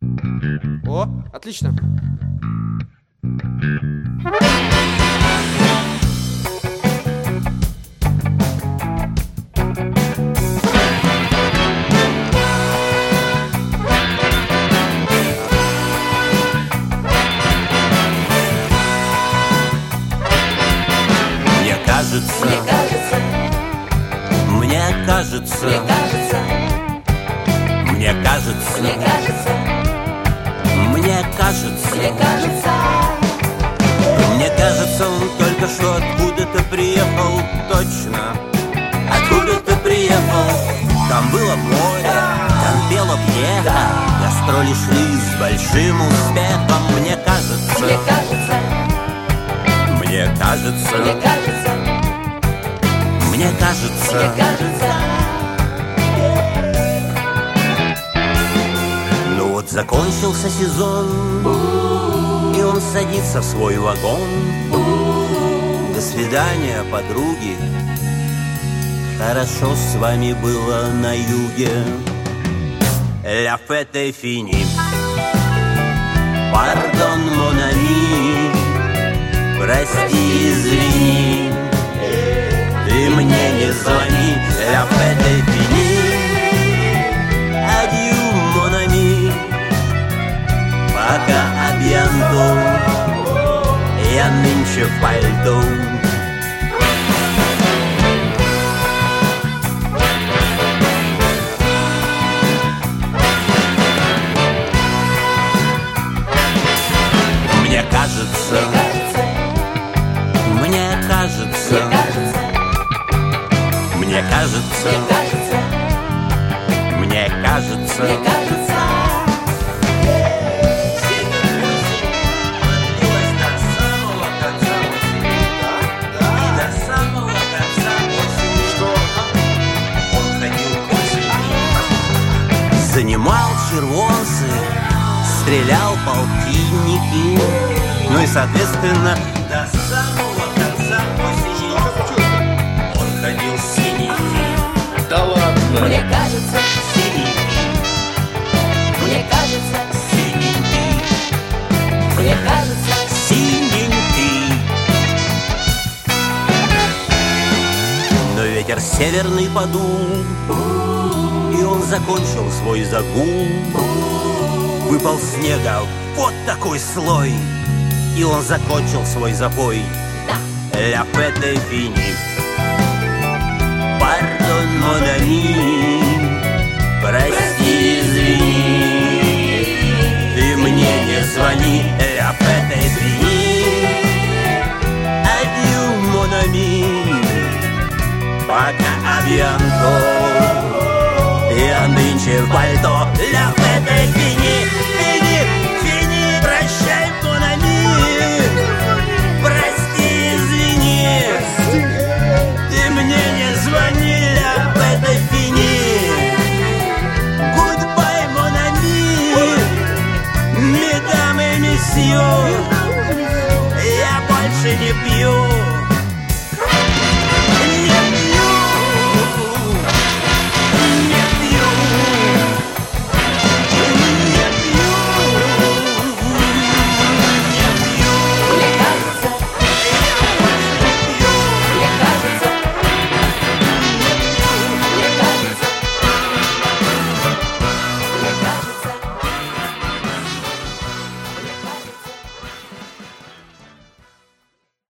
О, отлично. Мне кажется, мне кажется, мне кажется, мне кажется, мне кажется, мне кажется, мне кажется, он только что откуда-то приехал, точно, откуда-то приехал. Там было море, там пела пьеха, гастроли шли с большим успехом. Мне кажется, мне кажется, мне кажется, мне кажется, мне кажется, мне кажется. Ну вот закончился сезон, и он садится в свой вагон. До свидания, подруги. Хорошо с вами было на юге. La fête est finie. Pardon, mon ami. Прости, извини. Ты мне не звони. La fête est finie. Adieu, mon ami. Пока, à bientôt. Я нынче в пальто. Мне кажется, мне кажется, мне кажется, мне кажется, мне кажется. Занимал червонцы, стрелял полтинники, ну и, соответственно, до самого конца осени он ходил синенький. Да ладно. Мне кажется, синенький. Мне кажется, синенький. Мне кажется, синенький. Но ветер северный подул, и он закончил свой загул. Выпал снега вот такой слой, и он закончил свой запой. La fête est finie. Pardon, mon ami. Прости, извини. Ты мне не звони. La fête est finie. Adieu, mon ami. Пока, à bientôt. Я нынче в пальто.